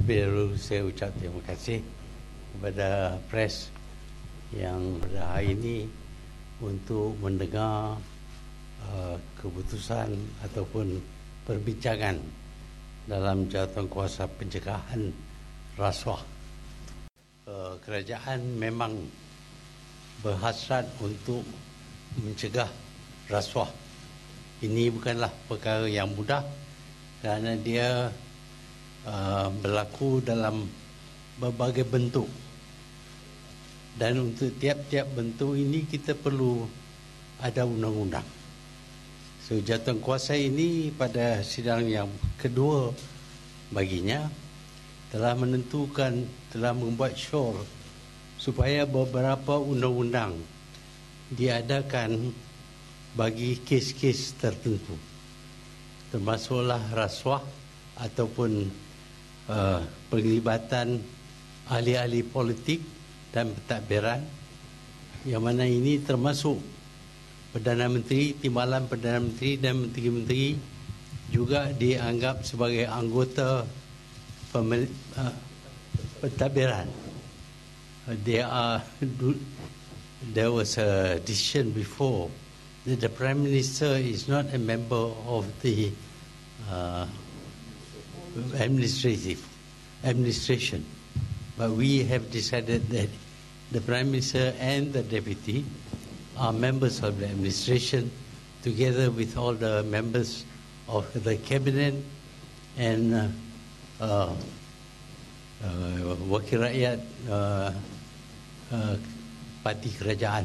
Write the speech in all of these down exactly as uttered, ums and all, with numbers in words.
Terlebih dahulu saya ucap terima kasih kepada pres yang pada hari ini untuk mendengar uh, keputusan ataupun perbincangan dalam jawatankuasa pencegahan rasuah. Uh, kerajaan memang berhasrat untuk mencegah rasuah. Ini bukanlah perkara yang mudah kerana dia uh, berlaku dalam berbagai bentuk. Dan untuk tiap-tiap bentuk ini kita perlu ada undang-undang. So, jawatankuasa ini pada sidang yang kedua baginya telah menentukan, telah membuat sure supaya beberapa undang-undang diadakan bagi kes-kes tertentu, termasuklah rasuah ataupun uh, penglibatan ahli-ahli politik dan pentadbiran, yang mana ini termasuk Perdana Menteri, Timbalan Perdana Menteri dan Menteri-Menteri juga dianggap sebagai anggota pemil- uh, pentadbiran. Uh, there are there was a decision before that the Prime Minister is not a member of the uh, administrative administration. But we have decided that the Prime Minister and the Deputy are members of the administration, together with all the members of the Cabinet and uh, uh, uh, Wakil Rakyat uh, uh, Parti Kerajaan.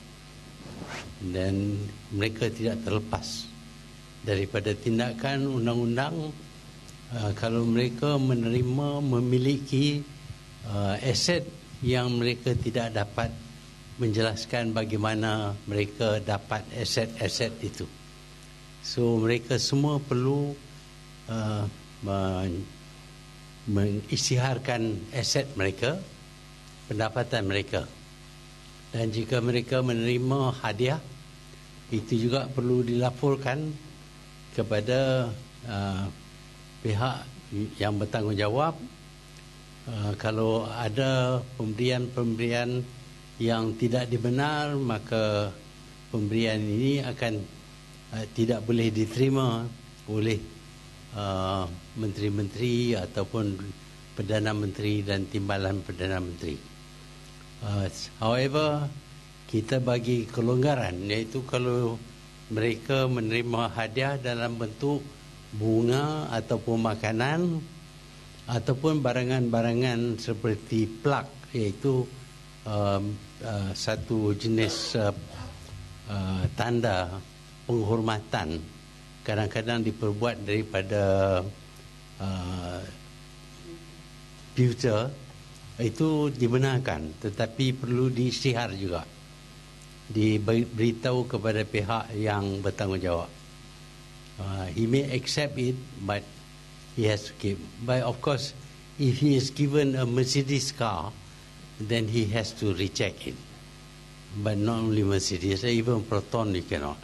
Dan mereka tidak terlepas daripada tindakan undang-undang uh, kalau mereka menerima, memiliki Uh, aset yang mereka tidak dapat menjelaskan bagaimana mereka dapat aset-aset itu. So mereka semua perlu uh, men- mengisytiharkan aset mereka, pendapatan mereka. Dan jika mereka menerima hadiah, itu juga perlu dilaporkan kepada uh, pihak yang bertanggungjawab. Uh, kalau ada pemberian-pemberian yang tidak dibenar, maka pemberian ini akan uh, tidak boleh diterima oleh uh, menteri-menteri ataupun Perdana Menteri dan Timbalan Perdana Menteri. Uh, however, kita bagi kelonggaran, iaitu kalau mereka menerima hadiah dalam bentuk bunga ataupun makanan ataupun barangan-barangan seperti plak, iaitu um, uh, satu jenis uh, uh, tanda penghormatan, kadang-kadang diperbuat daripada uh, pewter, itu dibenarkan, tetapi perlu diisytihar juga, diberitahu kepada pihak yang bertanggungjawab. Uh, he may accept it, but he has to give. But of course, if he is given a Mercedes car, then he has to reject it. But not only Mercedes, even Proton you cannot.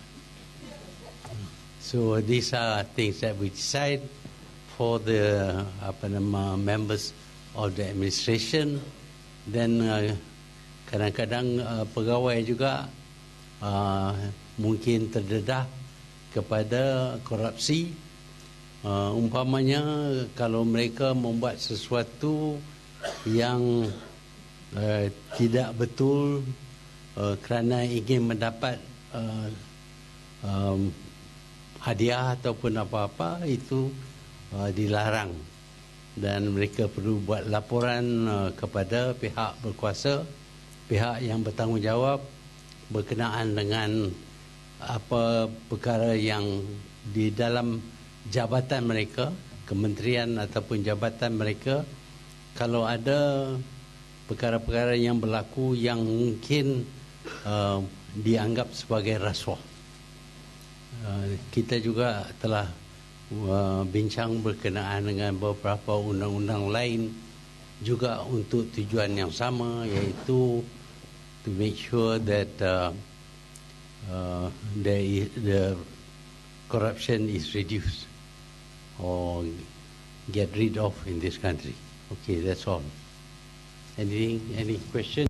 So these are things that we decide for the apa nama, members of the administration. Then uh, kadang-kadang uh, pegawai juga uh, mungkin terdedah kepada korupsi. Uh, umpamanya kalau mereka membuat sesuatu yang uh, tidak betul uh, kerana ingin mendapat uh, um, hadiah ataupun apa-apa, itu uh, dilarang, dan mereka perlu buat laporan uh, kepada pihak berkuasa, pihak yang bertanggungjawab berkenaan dengan apa perkara yang di dalam jabatan mereka, kementerian ataupun jabatan mereka. Kalau ada perkara-perkara yang berlaku yang mungkin uh, dianggap sebagai rasuah, uh, kita juga telah uh, bincang berkenaan dengan beberapa undang-undang lain juga untuk tujuan yang sama, iaitu to make sure that uh, uh, the, the corruption is reduced or get rid of in this country. Okay, that's all. Anything, any question?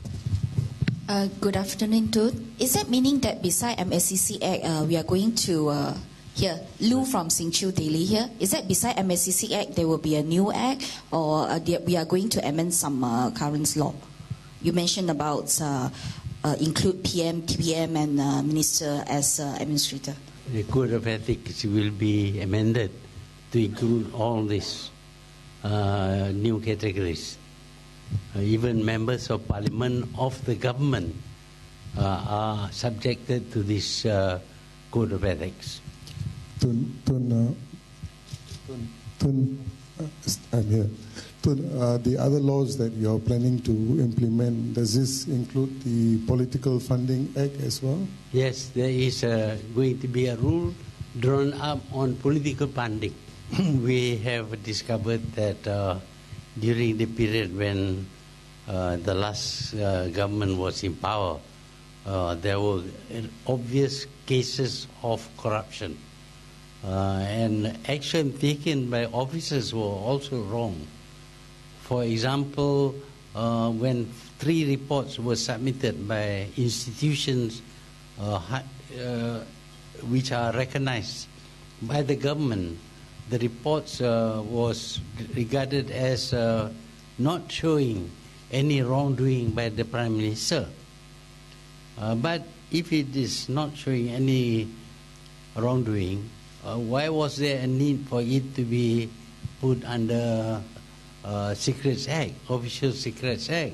Uh, good afternoon, Tut. Is that meaning that beside M S C C Act, uh, we are going to, uh, here, Lou from Sing Chiu Daily here, is that beside M S C C Act there will be a new act, or uh, we are going to amend some uh, current law? You mentioned about uh, uh, include P M, T P M and uh, Minister as uh, administrator. The Code of Ethics will be amended to include all these uh, new categories. Uh, even members of parliament of the government uh, are subjected to this uh, Code of Ethics. Tun, Tun, uh, Tun, Tun uh, I'm here. Tun, uh, the other laws that you're planning to implement, does this include the Political Funding Act as well? Yes, there is uh, going to be a rule drawn up on political funding. We have discovered that uh, during the period when uh, the last uh, government was in power, uh, there were obvious cases of corruption. Uh, and action taken by officers were also wrong. For example, uh, when three reports were submitted by institutions uh, uh, which are recognized by the government, the reports uh, was regarded as uh, not showing any wrongdoing by the Prime Minister. Uh, but if it is not showing any wrongdoing, uh, why was there a need for it to be put under uh, Secrets Act, Official Secrets Act?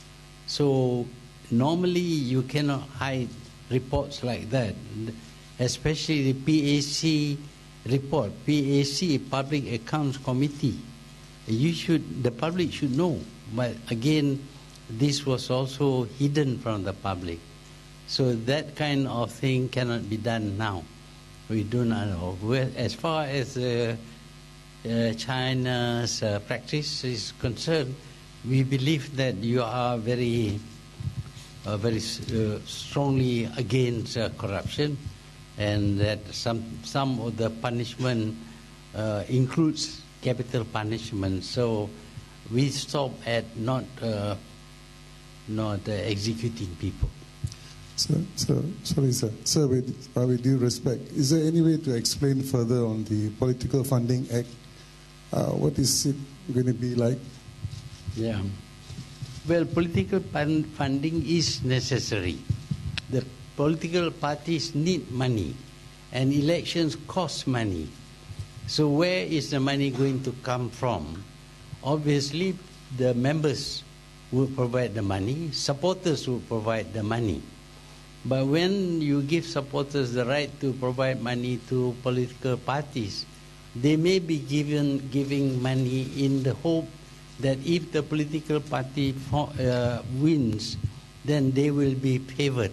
So normally you cannot hide reports like that, especially the P A C report, P A C, Public Accounts Committee. You should, the public should know, but again, this was also hidden from the public. So that kind of thing cannot be done now. We do not know. Well, as far as uh, uh, China's uh, practice is concerned, we believe that you are very, uh, very uh, strongly against uh, corruption, and that some some of the punishment uh, includes capital punishment. So we stop at not uh, not uh, executing people. So, so, sorry, sir. Sir, with, uh, with due respect, is there any way to explain further on the Political Funding Act? Uh, what is it going to be like? Yeah. Well, political funding is necessary. The political parties need money, and elections cost money. So where is the money going to come from? Obviously, the members will provide the money, supporters will provide the money. But when you give supporters the right to provide money to political parties, they may be given giving money in the hope that if the political party uh, wins, then they will be favored.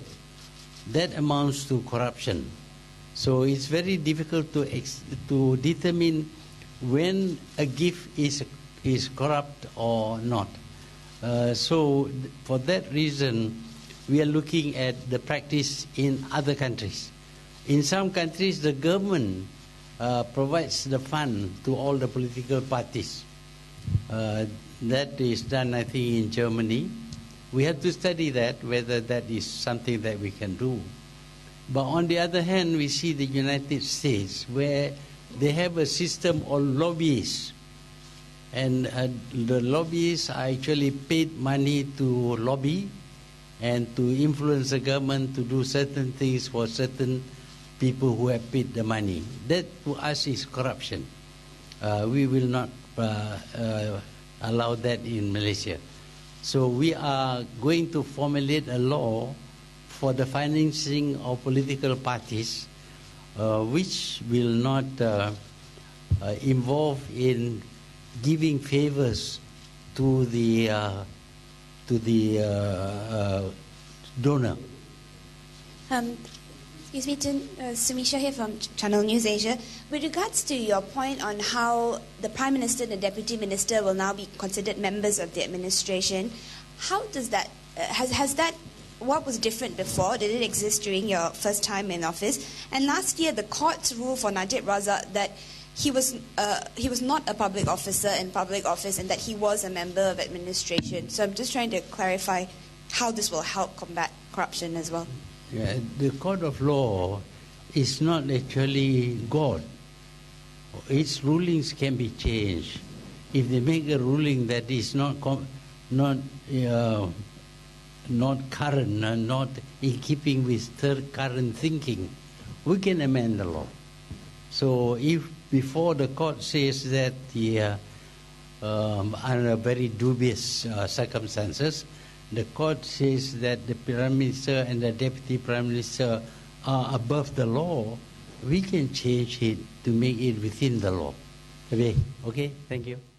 That amounts to corruption. So it's very difficult to ex to determine when a gift is is corrupt or not. Uh, so for that reason, we are looking at the practice in other countries. In some countries, the government uh, provides the fund to all the political parties. Uh, that is done, I think, in Germany. We have to study that, whether that is something that we can do. But on the other hand, we see the United States, where they have a system of lobbyists. And uh, the lobbyists are actually paid money to lobby and to influence the government to do certain things for certain people who have paid the money. That to us is corruption. Uh, we will not uh, uh, allow that in Malaysia. So we are going to formulate a law for the financing of political parties, uh, which will not uh, uh, involve in giving favors to the uh, to the uh, uh, donor. Um, excuse me, Tun, uh, Sumisha here from Channel News Asia. With regards to your point on how the Prime Minister and the Deputy Minister will now be considered members of the administration, how does that, uh, has, has that, what was different before? Did it exist during your first time in office? And last year, the courts ruled for Najib Razak that he was uh, he was not a public officer in public office and that he was a member of administration. So I'm just trying to clarify how this will help combat corruption as well. Yeah, the court of law is not actually God. Its rulings can be changed. If they make a ruling that is not com- not uh, not current, uh, not in keeping with third current thinking, we can amend the law. So if before the court says that the uh, um, under very dubious uh, circumstances, the court says that the Prime Minister and the Deputy Prime Minister are above the law, we can change it to make it within the law. Okay, okay, thank you.